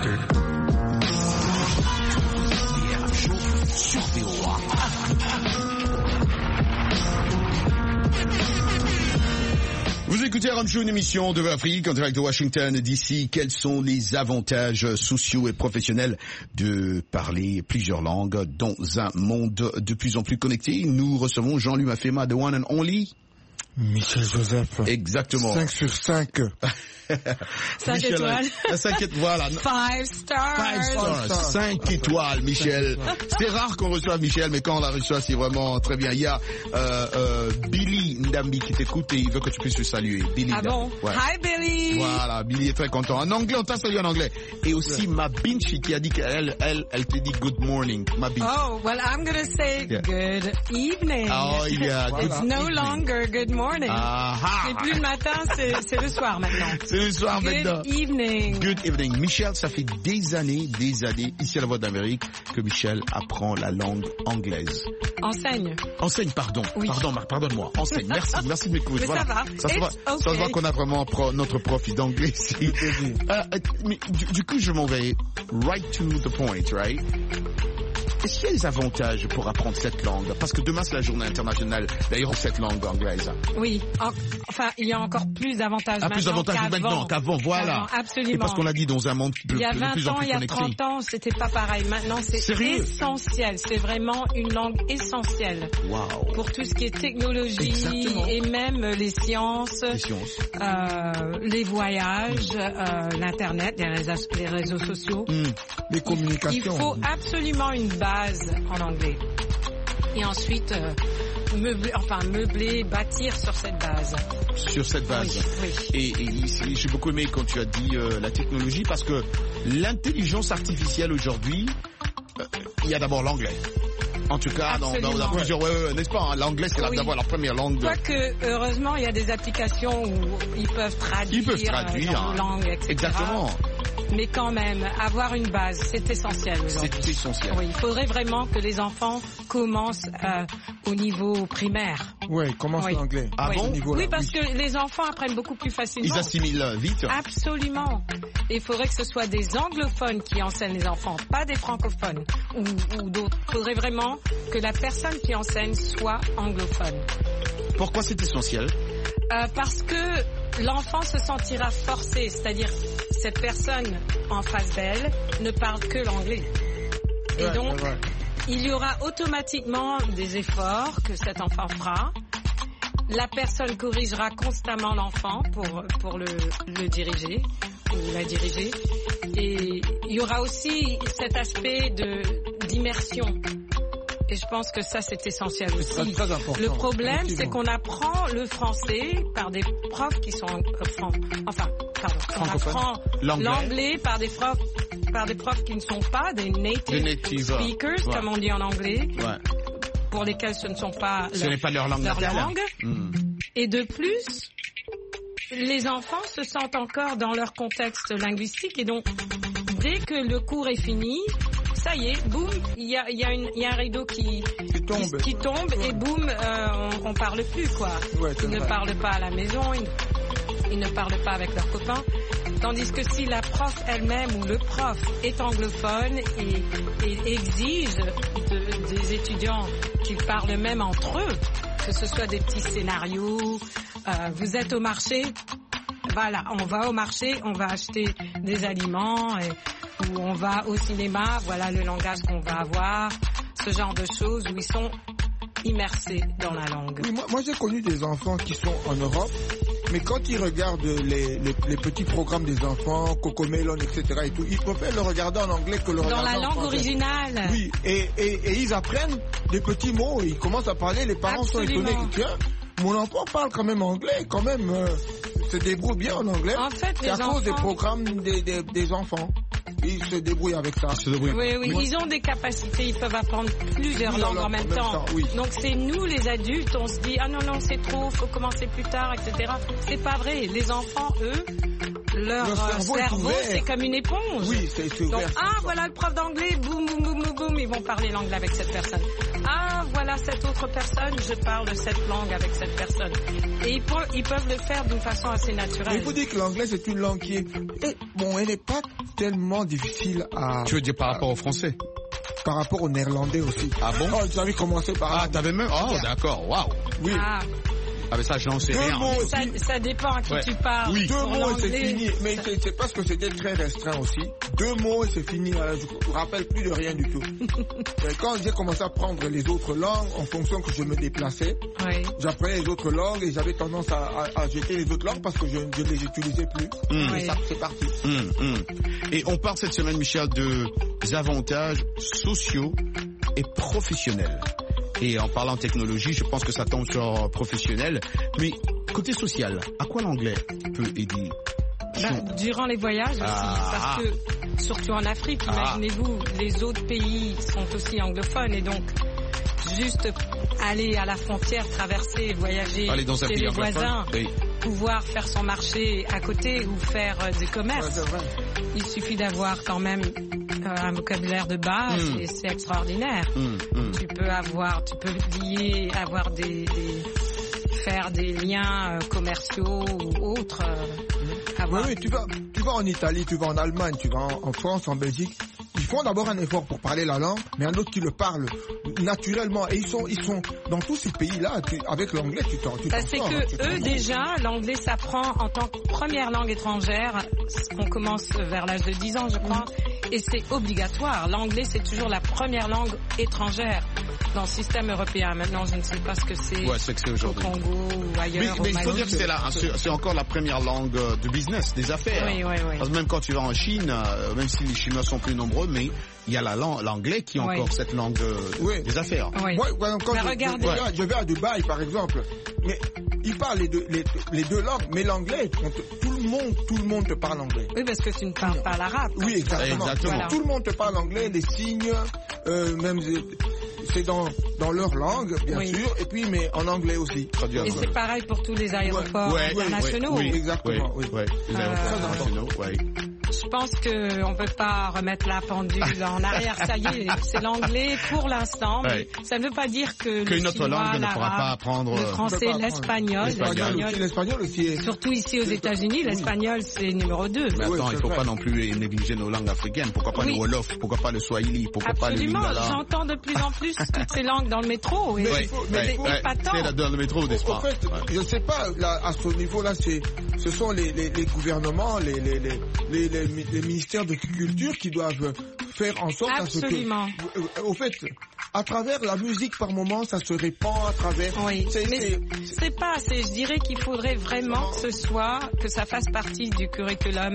Sur VOA. Vous écoutez RM Show, une émission de l'Afrique en direct de Washington DC. Quels sont les avantages sociaux et professionnels de parler plusieurs langues dans un monde de plus en plus connecté? Nous recevons Jean-Louis Mafema, the one and only Michel Joseph. Exactement. 5 sur 5. 5 étoiles. 5 étoiles, voilà. 5 stars. 5 étoiles, Michel. C'est rare qu'on reçoive Michel, mais quand on la reçoit, c'est vraiment très bien. Il y a Billy Ndambi qui t'écoute et il veut que tu puisses le saluer. Billy. Ah bon? Ouais. Hi Billy. Voilà, Billy est très content. En anglais, on t'a salué en anglais. Et aussi Mabinchi qui a dit qu'elle te dit good morning. Mabinchi. Oh, well, I'm gonna say good evening. Oh yeah, It's no longer good morning. Ah. C'est plus le matin, c'est le soir maintenant. C'est le soir maintenant. Good evening. Good evening. Michel, ça fait des années, ici à la Voix d'Amérique, que Michel apprend la langue anglaise. Enseigne, pardon. Oui. Pardon, Marc, pardonne-moi. Enseigne. Merci de m'écouter. Mais voilà. ça va. Ça se voit qu'on a vraiment notre prof d'anglais ici. Mais du coup, je m'en vais right to the point, right? Est-ce qu'il y a des avantages pour apprendre cette langue? Parce que demain, c'est la journée internationale, d'ailleurs, cette langue anglaise. Oui. Enfin, il y a encore plus d'avantages maintenant qu'avant, voilà. Avant, absolument. Et parce qu'on l'a dit dans un monde de plus en plus connecté. Il y a 20 ans, il y a 30 ans, c'était pas pareil. Maintenant, c'est essentiel. C'est vraiment une langue essentielle. Wow. Pour tout ce qui est technologie. Exactement. Et même les sciences. Les voyages, l'internet, les réseaux sociaux. Les communications. Il faut absolument une base en anglais. Et ensuite, meubler, bâtir sur cette base. Sur cette base. Oui. Et j'ai beaucoup aimé quand tu as dit la technologie, parce que l'intelligence artificielle aujourd'hui, il y a d'abord l'anglais. En tout cas, dans plusieurs, n'est-ce pas, l'anglais, c'est d'abord la première langue. Quoique, heureusement, il y a des applications où ils peuvent traduire dans langue, etc. Exactement. Mais quand même, avoir une base, c'est essentiel aujourd'hui. C'est essentiel. Oui, il faudrait vraiment que les enfants commencent au niveau primaire. Oui, commencent l'anglais. Ah bon? Oui, parce que les enfants apprennent beaucoup plus facilement. Ils assimilent vite. Absolument. Et il faudrait que ce soit des anglophones qui enseignent les enfants, pas des francophones ou d'autres. Il faudrait vraiment que la personne qui enseigne soit anglophone. Pourquoi c'est essentiel? Parce que l'enfant se sentira forcé, c'est-à-dire cette personne en face d'elle ne parle que l'anglais. Et donc, il y aura automatiquement des efforts que cet enfant fera. La personne corrigera constamment l'enfant pour le diriger ou la diriger. Et il y aura aussi cet aspect d'immersion. Et je pense que ça, c'est essentiel aussi. Très important. Le problème, c'est qu'on apprend le français par des profs qui sont... on apprend l'anglais par des profs par des profs qui ne sont pas des native speakers, comme on dit en anglais, pour lesquels ce ne sont pas n'est pas leur langue. Et de plus, les enfants se sentent encore dans leur contexte linguistique et donc, dès que le cours est fini, ça y est, boum, il y a un rideau qui tombe et boum, on parle plus, quoi. Ils ne parlent pas à la maison, ils ne parlent pas avec leurs copains. Tandis que si la prof elle-même ou le prof est anglophone et exige des étudiants qu'ils parlent même entre eux, que ce soit des petits scénarios, vous êtes au marché, voilà, on va au marché, on va acheter des aliments, ou on va au cinéma, voilà le langage qu'on va avoir, ce genre de choses où ils sont immersés dans la langue. Oui, moi j'ai connu des enfants qui sont en Europe, mais quand ils regardent les petits programmes des enfants, Cocomelon, etc. et tout, ils préfèrent le regarder en anglais que le regarder en français. Dans la langue originale. Oui, et ils apprennent des petits mots, ils commencent à parler, les parents sont étonnés. Tiens, mon enfant parle quand même anglais, quand même, se débrouille bien en anglais. En fait, c'est à cause des programmes des enfants. Ils se débrouillent avec ça. Oui, ils ont des capacités, ils peuvent apprendre plusieurs langues en même temps. Oui. Donc c'est nous les adultes, on se dit ah non c'est trop, faut commencer plus tard, etc. C'est pas vrai. Les enfants, eux, leur cerveau c'est comme une éponge. Oui, c'est ouvert. Donc voilà le prof d'anglais, boum boum boum boum boum, ils vont parler l'anglais avec cette personne. Voilà cette autre personne, je parle de cette langue avec cette personne. Et ils peuvent le faire d'une façon assez naturelle. Il faut dire que l'anglais c'est une langue qui est elle n'est pas tellement difficile à... Tu veux dire par rapport au français? Par rapport au néerlandais aussi. Ah bon? J'avais commencé par... Ah, t'avais même... Oh, d'accord, waouh. Oui. Ah mais ça je n'en sais rien. Ça dépend à qui tu parles. Oui. 2 mots et c'est fini. Mais c'est parce que c'était très restreint aussi. 2 mots et c'est fini. Je me rappelle plus de rien du tout. Quand j'ai commencé à prendre les autres langues, en fonction que je me déplaçais, j'apprenais les autres langues et j'avais tendance à jeter les autres langues parce que je ne les utilisais plus. Et ça, c'est parti. Et on parle cette semaine, Michel, des avantages sociaux et professionnels. Et en parlant technologie, je pense que ça tombe sur professionnel. Mais côté social, à quoi l'anglais peut aider? Durant les voyages aussi, parce que surtout en Afrique, imaginez-vous, les autres pays sont aussi anglophones et donc juste aller à la frontière, traverser, voyager chez les voisins, pouvoir faire son marché à côté ou faire du commerce. Il suffit d'avoir quand même un vocabulaire de base et c'est extraordinaire. Tu peux faire des liens commerciaux ou autres. Oui, tu vas en Italie, tu vas en Allemagne, tu vas en France, en Belgique. Ils font d'abord un effort pour parler la langue, mais un autre qui le parle naturellement. Et ils sont dans tous ces pays-là, avec l'anglais, tu t'en c'est que eux, déjà, l'anglais s'apprend en tant que première langue étrangère. On commence vers l'âge de 10 ans, je crois. Et c'est obligatoire. L'anglais, c'est toujours la première langue étrangère dans le système européen. Maintenant, je ne sais pas ce que c'est au Congo ou ailleurs. Mais il faut dire que c'est encore la première langue de business, des affaires. Oui. Parce que même quand tu vas en Chine, même si les Chinois sont plus nombreux, mais il y a l'anglais qui est encore cette langue des affaires. Moi, quand je vais à Dubaï, par exemple, mais ils parlent les deux langues, mais l'anglais, tout le monde te parle anglais. Oui, parce que tu ne parles pas l'arabe. Oui, exactement. Voilà. Tout le monde te parle anglais, les signes, même c'est dans leur langue, bien sûr, et puis mais en anglais aussi. Et c'est pareil pour tous les aéroports internationaux. Oui, exactement. Les aéroports internationaux, Je pense qu'on ne peut pas remettre la pendule en arrière. Ça y est, c'est l'anglais pour l'instant, mais ça ne veut pas dire que qu'une autre langue ne pourra pas apprendre. Le français, l'espagnol. L'espagnol aussi. Surtout ici aux États-Unis, l'espagnol c'est numéro 2. Mais attends, il ne faut pas non plus négliger nos langues africaines. Pourquoi pas le Wolof? Pourquoi pas le Swahili? Pourquoi pas le Lingala? Absolument, j'entends de plus en plus toutes ces langues dans le métro. Mais c'est pas tant. C'est dans le métro, n'est-ce pas? En fait, je ne sais pas, à ce niveau-là, ce sont les gouvernements, les ministères de culture qui doivent faire en sorte à ce que... Au fait, à travers la musique, par moment, ça se répand à travers... Oui, mais c'est pas assez. Je dirais qu'il faudrait vraiment que ça fasse partie du curriculum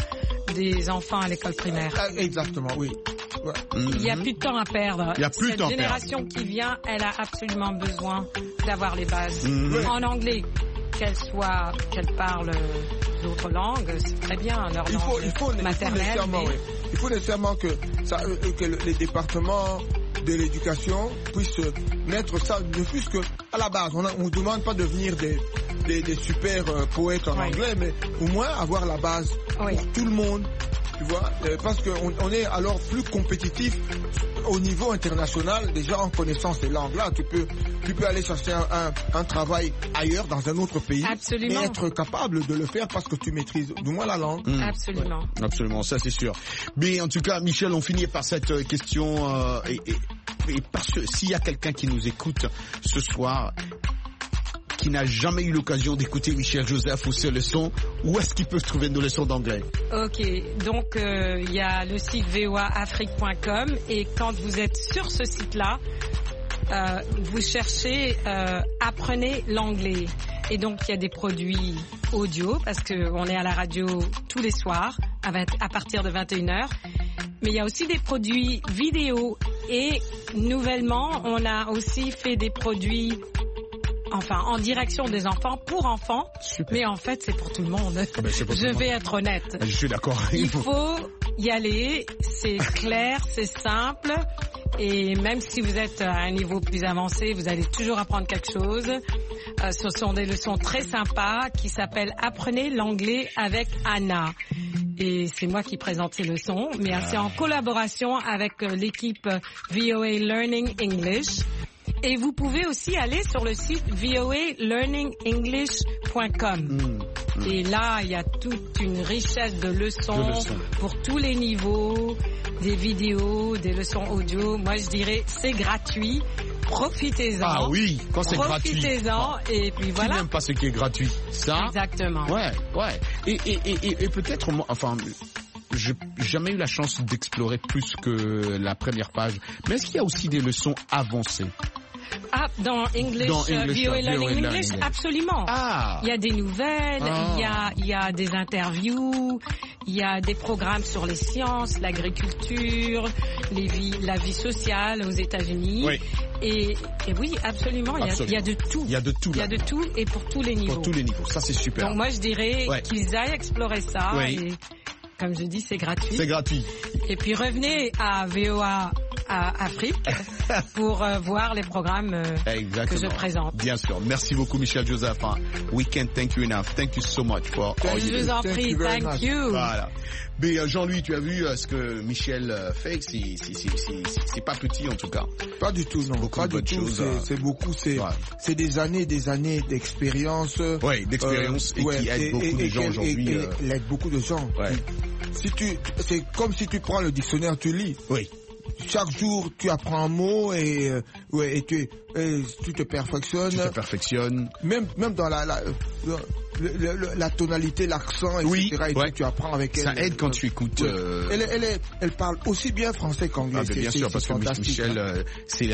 des enfants à l'école primaire. Exactement, oui. Ouais. Il n'y a plus de temps à perdre. Cette génération qui vient, elle a absolument besoin d'avoir les bases en anglais. qu'elles parlent d'autres langues, c'est très bien, leur langue maternelle. Il faut nécessairement que les départements de l'éducation puissent mettre ça, ne fût-ce que à la base. On ne demande pas de devenir des super poètes en anglais, mais au moins avoir la base pour tout le monde. Tu vois, parce qu'on est alors plus compétitif au niveau international, déjà en connaissant ces langues-là. Tu peux aller chercher un travail ailleurs, dans un autre pays. Absolument. Et être capable de le faire parce que tu maîtrises du moins la langue. Absolument. Ouais, absolument, ça c'est sûr. Mais en tout cas, Michel, on finit par cette question. Et parce que s'il y a quelqu'un qui nous écoute ce soir, qui n'a jamais eu l'occasion d'écouter Michel Joseph ou ses leçons, où est-ce qu'il peut trouver nos leçons d'anglais? Ok, donc il y a le site voaafrique.com et quand vous êtes sur ce site-là, vous cherchez apprenez l'anglais. Et donc il y a des produits audio parce qu'on est à la radio tous les soirs à partir de 21h. Mais il y a aussi des produits vidéo et nouvellement on a aussi fait des produits en direction des enfants, pour enfants. Super. Mais en fait, c'est pour tout le monde. Je vais être honnête. Je suis d'accord. Il faut y aller, c'est clair, c'est simple. Et même si vous êtes à un niveau plus avancé, vous allez toujours apprendre quelque chose. Ce sont des leçons très sympas qui s'appellent « Apprenez l'anglais avec Anna ». Et c'est moi qui présente ces leçons, mais c'est en collaboration avec l'équipe VOA Learning English. Et vous pouvez aussi aller sur le site voalearningenglish.com. Et là, il y a toute une richesse de leçons pour tous les niveaux, des vidéos, des leçons audio. Moi, je dirais, c'est gratuit. Profitez-en. Ah oui, quand c'est gratuit. Profitez-en et puis voilà. Qui n'aime pas ce qui est gratuit? Ça. Exactement. Ouais. Et peut-être, j'ai jamais eu la chance d'explorer plus que la première page. Mais est-ce qu'il y a aussi des leçons avancées? Ah, dans VOA Learning English, absolument. Il y a des nouvelles, il y a des interviews, il y a des programmes sur les sciences, l'agriculture, la vie sociale aux États-Unis. Oui. Et oui, absolument, il y a de tout. Il y a de tout. Il y a de tout et pour tous les niveaux. Pour tous les niveaux, ça c'est super. Donc moi je dirais qu'ils aillent explorer ça. Oui. Et comme je dis, c'est gratuit. C'est gratuit. Et puis revenez à VOA Afrique pour voir les programmes que je présente. Bien sûr. Merci beaucoup, Michel Joseph. We can't thank you enough. Thank you so much for all you do. Je vous en prie. Thank you. Voilà. Mais Jean-Louis, tu as vu ce que Michel fait? C'est pas petit en tout cas. Pas du tout, non. Beaucoup pas de du tout. Choses, c'est beaucoup. C'est des années d'expérience. Oui, d'expérience et qui aide beaucoup de gens aujourd'hui. Il aide beaucoup de gens. Ouais. C'est comme si tu prends le dictionnaire, tu lis. Oui. Chaque jour, tu apprends un mot et tu te perfectionnes. Tu te perfectionnes. Même dans la tonalité, l'accent, etc. Et tu apprends avec elle. Ça aide quand tu écoutes. Elle parle aussi bien français qu'anglais. Bien sûr, parce que Michel, c'est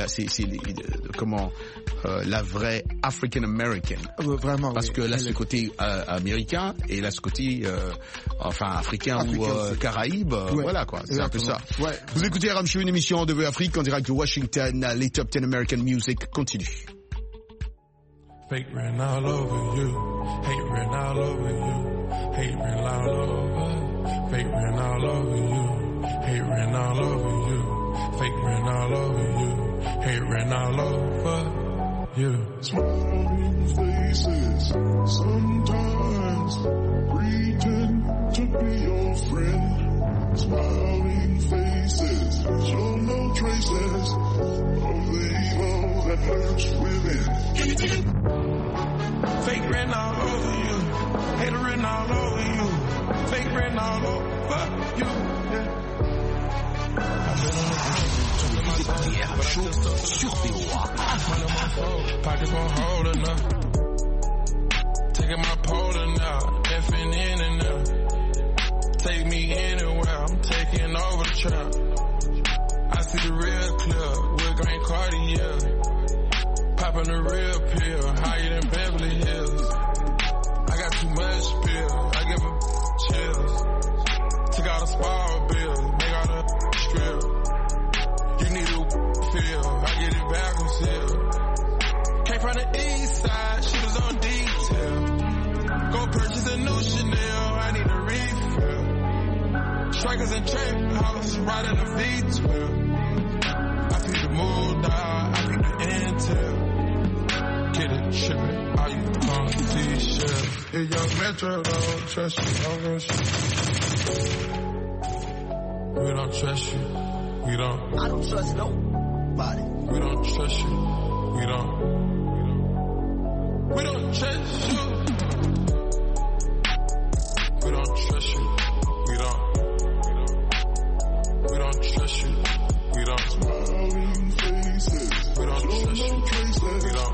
la vraie African American. Vraiment. Parce que là, ce côté américain et là, ce côté africain ou Caraïbes. Voilà quoi. C'est un peu ça. Ouais. Vous écoutez RM Show, une émission de VOA Afrique en direct de Washington. Les Top 10 American Music continue. Fake written all over you, hate written all over you, hate written all over, fake written all over you, hate written all over you, fake written all over you, hate written all over you. Smiling faces, sometimes pretend to be your friend. Smiling faces show no traces of the evil that lurks within. Fake written all over you, hate written all over you, fake written all over you. Sur VOA. Pockets won't hold enough. Taking my pole now, effing in and out. Take me anywhere, I'm taking over the trap. I see the real clear, with green Cartier. Popping the real pill, higher than Beverly Hills. I got too much pill, I give a chills. Took out a small bill, make all the strip. You need a feel, I get it back on sale. Came from the east side, she was on detail. strikers in trap house, riding a V12. I peep the mood, dog, I peep the intel. Get it, trippin', all you punk T-shirts. If young Metro don't trust you, I'm gonna shoot. We don't trust you, we don't. I don't trust nobody. We don't trust you, we don't. We don't trust you. We don't trust you, we don't. We don't trust you, we don't. Smiling faces, we don't trust you, we don't.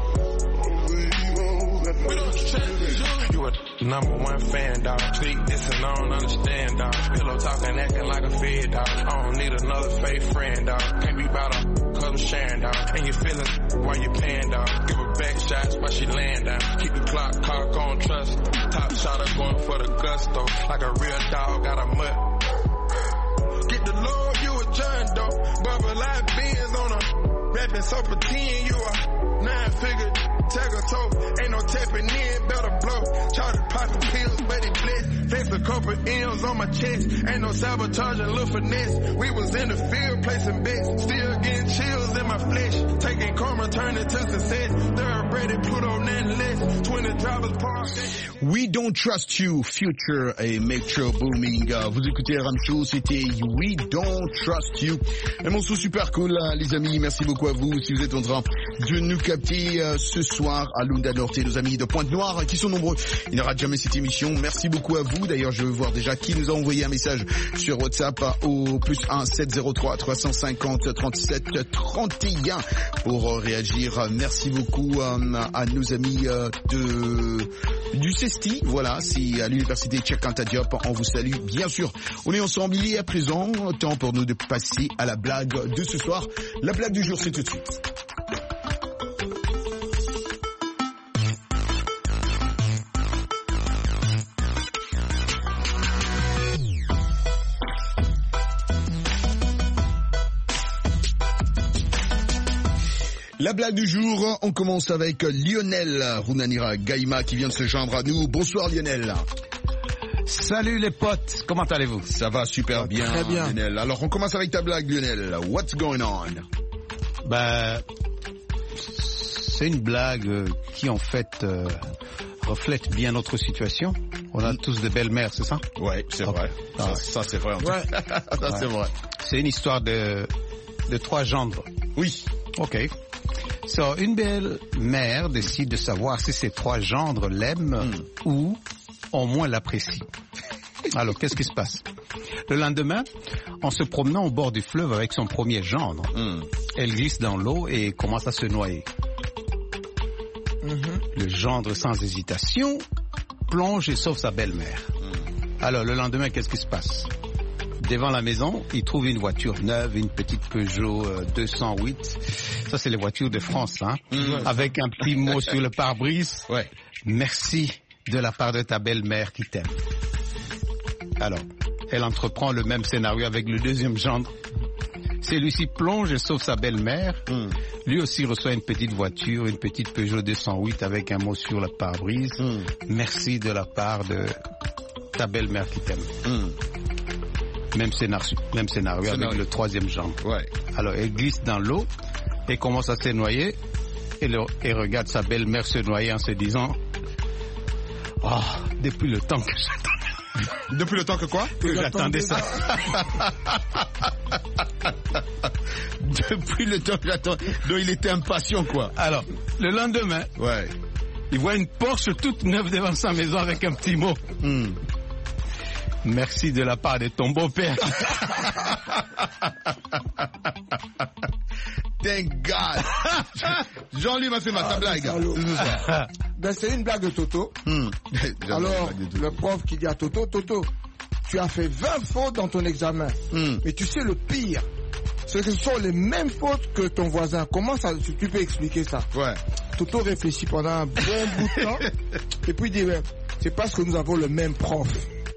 We don't trust you. You a #1 fan, dog. Speak this and I don't understand, dog. Pillow talking, acting like a fed, dog. I don't need another fake friend, dog. Can't be about her, cause I'm sharing, dog. And you feeling while you paying, dog. Give her back shots while she laying down. Keep the cock on trust. Top shot her going for the gusto. Like a real dog, got a mutt. Get the Lord, you a John Doe. Bubba like Benz on her. Rapping so pretend you a 9-figure tag a toe. Ain't no tapping in, better blow. Charted popping pills, but it blessed. Face a couple M's on my chest. Ain't no sabotaging, little finesse. We was in the field placing bets. Still getting chills in my flesh. Taking karma, turning to success. Thoroughbred Pluto, nothing less. 20 drivers parked. We Don't Trust You, Future et Metro Booming. Vous écoutez RM Show, c'était We Don't Trust You. Un morceau super cool, les amis. Merci beaucoup à vous si vous êtes en train de nous capter ce soir à Lunda Norte, nos amis de Pointe-Noire qui sont nombreux. Ils ne ratent jamais cette émission. Merci beaucoup à vous. D'ailleurs, je veux voir déjà qui nous a envoyé un message sur WhatsApp au +1 703 350 37 31 pour réagir. Merci beaucoup à nos amis du CESTI. Voilà, c'est à l'université Cheikh Anta Diop. On vous salue, bien sûr. On est ensemble. Il est à présent temps pour nous de passer à la blague de ce soir. La blague du jour, c'est tout de suite. La blague du jour, on commence avec Lionel Runanira Gaïma qui vient de se joindre à nous. Bonsoir Lionel. Salut les potes, comment allez-vous? Ça va super bien, très bien. Lionel. Alors on commence avec ta blague Lionel. What's going on? C'est une blague qui en fait reflète bien notre situation. On a tous de belles mères, c'est ça? Ouais, c'est vrai. Ça c'est vrai. Ouais. Ça c'est vrai. C'est une histoire de 3 gendres. Oui. Ok. Une belle mère décide de savoir si ses 3 gendres l'aiment ou au moins l'apprécient. Alors, qu'est-ce qui se passe? Le lendemain, en se promenant au bord du fleuve avec son premier gendre, elle glisse dans l'eau et commence à se noyer. Le gendre, sans hésitation, plonge et sauve sa belle-mère. Alors, le lendemain, qu'est-ce qui se passe? Devant la maison, il trouve une voiture neuve, une petite Peugeot 208. Ça, c'est les voitures de France, hein. Avec un petit mot sur le pare-brise. Ouais. Merci de la part de ta belle-mère qui t'aime. Alors, elle entreprend le même scénario avec le deuxième gendre. Celui-ci plonge et sauve sa belle-mère. Lui aussi reçoit une petite voiture, une petite Peugeot 208 avec un mot sur le pare-brise. Merci de la part de ta belle-mère qui t'aime. Même scénario avec le troisième gendre. Ouais. Alors, elle glisse dans l'eau et commence à se noyer. Et regarde sa belle-mère se noyer en se disant « Oh, depuis le temps que j'attendais. » Depuis le temps que quoi? Que j'attendais ça. Depuis le temps que j'attendais. Donc, il était impatient, quoi. Alors, le lendemain, ouais, il voit une Porsche toute neuve devant sa maison avec un petit mot. Merci de la part de ton beau-père. Thank God. Jean-Louis m'a fait ta blague. C'est une blague de Toto. Alors, le prof qui dit à Toto, tu as fait 20 fautes dans ton examen. Mais tu sais le pire, c'est que ce sont les mêmes fautes que ton voisin. Comment ça, tu peux expliquer ça? Ouais. Toto réfléchit pendant un bon bout de temps. Et puis il dit, c'est parce que nous avons le même prof.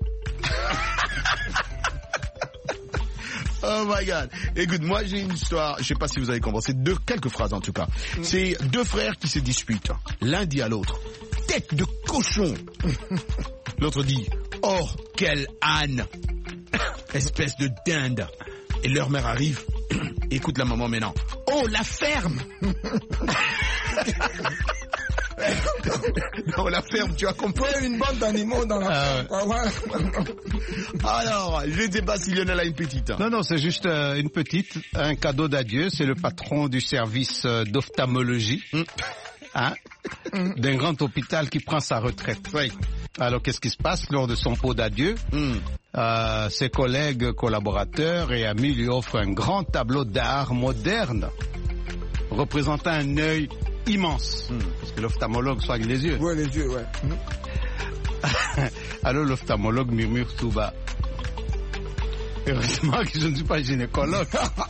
Oh my God. Écoute, moi j'ai une histoire, je sais pas si vous avez compris, c'est quelques phrases en tout cas. C'est 2 frères qui se disputent. L'un dit à l'autre, tête de cochon. L'autre dit, oh, quel âne. espèce de dinde. Et leur mère arrive. Écoute la maman maintenant. Oh, la ferme. Non, la ferme, tu as compris. Une bande d'animaux dans la ferme. Alors, je ne sais pas si Lionel a une petite. Non, c'est juste une petite, un cadeau d'adieu. C'est le patron du service d'ophtalmologie, d'un grand hôpital qui prend sa retraite. Oui. Alors, qu'est-ce qui se passe lors de son pot d'adieu? Ses collègues, collaborateurs et amis lui offrent un grand tableau d'art moderne représentant un œil immense. Parce que l'ophtalmologue soigne les yeux. Oui, les yeux, ouais. Alors l'ophtalmologue murmure tout bas. Heureusement que je ne suis pas gynécologue.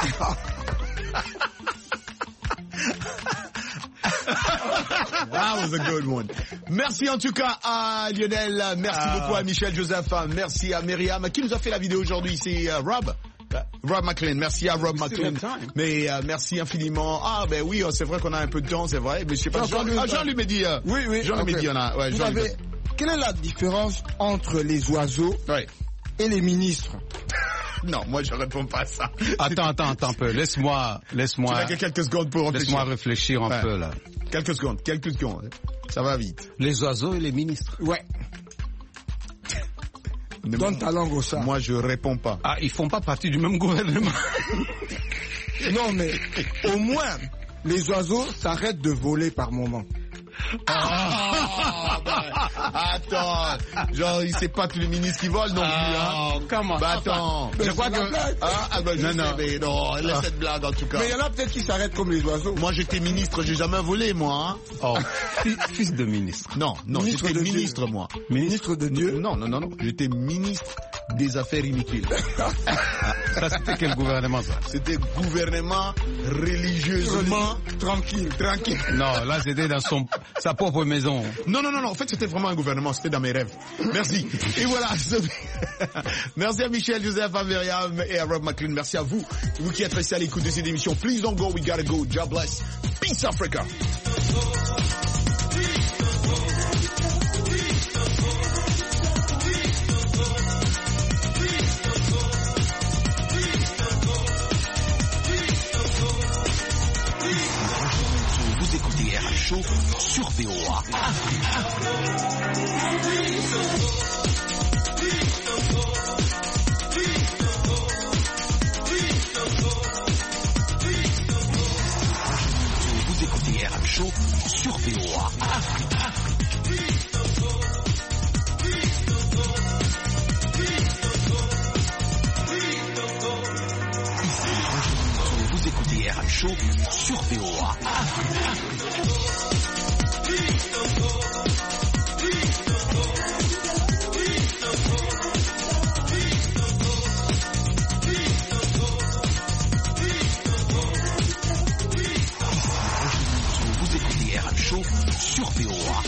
That was a good one. Merci en tout cas à Lionel, merci beaucoup à Michel Joseph, merci à Myriam qui nous a fait la vidéo aujourd'hui, c'est Rob McLean, merci à Rob McLean. Mais merci infiniment. Ah ben oui, c'est vrai qu'on a un peu de temps, c'est vrai, mais je sais pas. Jean-Louis me dit. Oui. Jean-Louis me dit, on a. Ouais, quelle est la différence entre les oiseaux et les ministres? Non, moi je réponds pas à ça. Attends un peu. Laisse-moi. Tu n'as que quelques secondes pour réfléchir. Laisse-moi réfléchir un peu là. Quelques secondes. Ça va vite. Les oiseaux et les ministres. Ouais. Donne ta langue au chat. Moi je réponds pas. Ah, ils font pas partie du même gouvernement. Non, mais au moins les oiseaux s'arrêtent de voler par moment. Attends, genre il sait pas tous les ministres qui volent non plus, comment? Attends, je crois que non, laisse cette blague en tout cas. Mais il y en a peut-être qui s'arrêtent comme les oiseaux. Moi j'étais ministre, j'ai jamais volé moi. Fils de ministre. Non, j'étais ministre moi. Ministre de Dieu. Non, j'étais ministre des affaires inutiles. Ça c'était quel gouvernement ça? C'était gouvernement religieusement tranquille. Non, là c'était dans sa propre maison. Non, en fait c'était vraiment un gouvernement, c'était dans mes rêves. Merci. Et voilà. Merci à Michel, Joseph, à Myriam et à Rob McLean. Merci à vous qui êtes restés à l'écoute de cette émission. Please don't go, we gotta go. God bless. Peace Africa. Vous écoutez RM Show sur VOA. Vous écoutez RM Show sur VOA. Vous écoutez RM Show sur VOA. Vous écoutez RM Show sur VOA.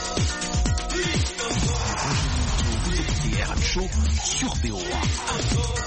Vous écoutez RM Show sur VOA.